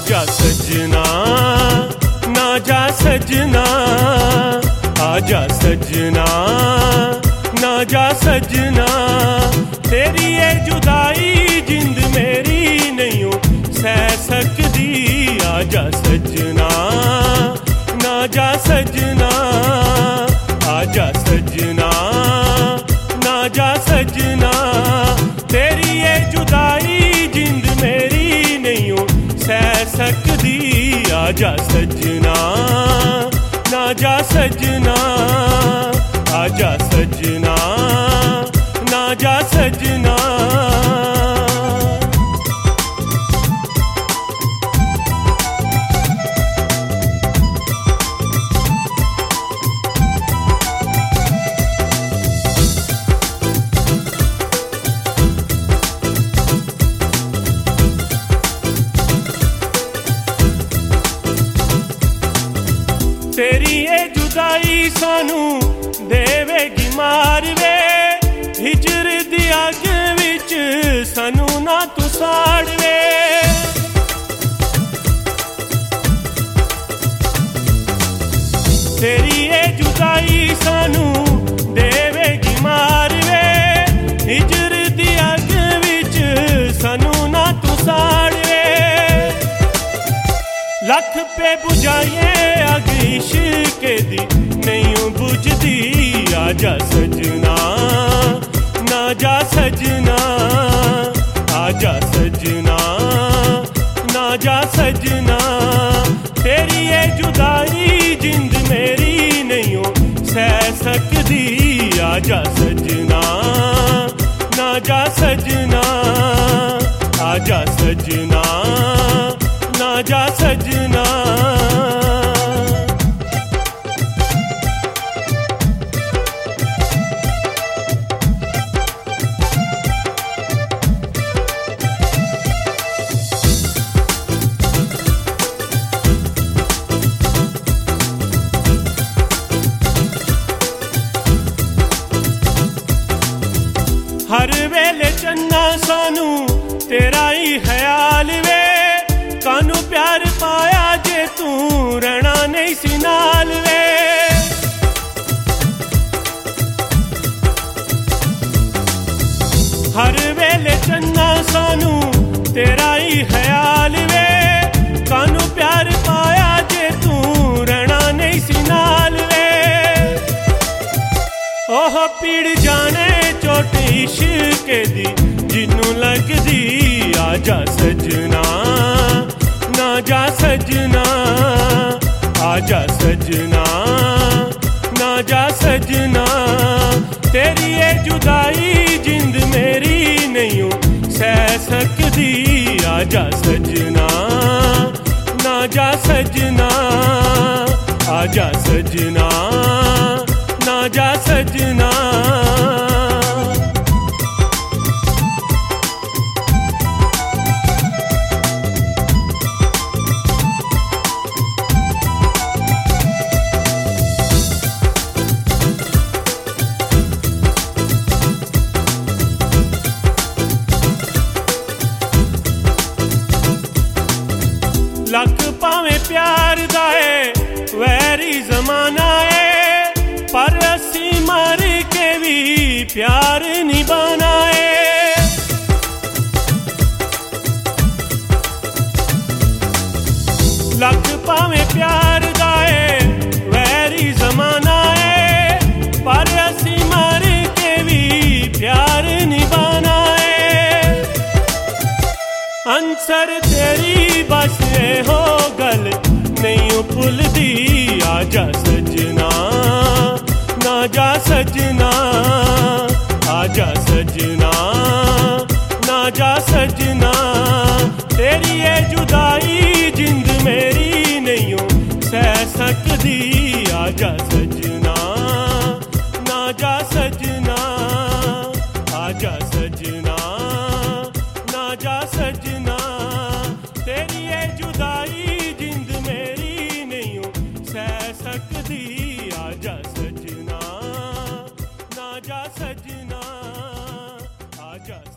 आजा सजना ना जा सजना, आजा सजना ना जा सजना। तेरी ये जुदाई जिंद मेरी नहीं हो सह सकदी। आजा सजना ना जा सजना, आजा सजना ना जा सजना। तेरी ये जुदाई जिंद मेरी नहीं हो सह सकदी। आजा सजना ना जा सजना, आजा सजना ना जा सजना। तेरी ये जुदाई सानू देवेगी मार वे, हिजर दी अग विच सानू ना तू साड़ वे। तेरी ये जुदाई सानू देवेगी मार वे, हिजर दी अग विच सानू ना तू साड़ वे। लख पे बुझाइए अग इश्क दी नहीं बुझदी। आजा सजना ना जा सजना, आजा सजना ना जा सजना। तेरी ये जुदाई जिंद मेरी नहीं हो सह सकदी। आजा सजना ना जा सजना, आजा सजना ना जा सजना। हर वेले चन्ना सानू तेरा ही ख्याल वे, कानू प्यार पाया जे तू रहना नहीं सी नाल वे। हर वेले चन्ना सानू तेरा ही ख्याल वे, कानू प्यार पाया जे तू रहना नहीं सी नाल वे। ओह पीड़ जाने चोट इश्क दी जिन्नू लगदी। आजा सजना ना जा सजना, आजा सजना ना जा सजना। तेरी ये जुदाई जिंद मेरी नहीं हो सह सकदी। आजा सजना ना जा सजना, आजा सजना ना जा सजना। लख पावे प्यार दा है वैरी जमाना है, पर असी मर के भी प्यार निभाना है। लख पावे प्यार दा है वैरी जमाना है, पर असी मर के भी प्यार निभाना है। अंसर तेरी बस हो गल नहीं भुलदी। आजा सजना ना जा सजना, आजा सजना ना जा सजना। तेरी ये जुदाई जिंद मेरी नहीं हो सह सकदी। आजा सजना ना जा सजना, आजा सजना ना जा सजना। तेरी ये जुदाई जिंद मेरी नहीं हो सह सकदी। आजा सजना ना जा सजना, आजा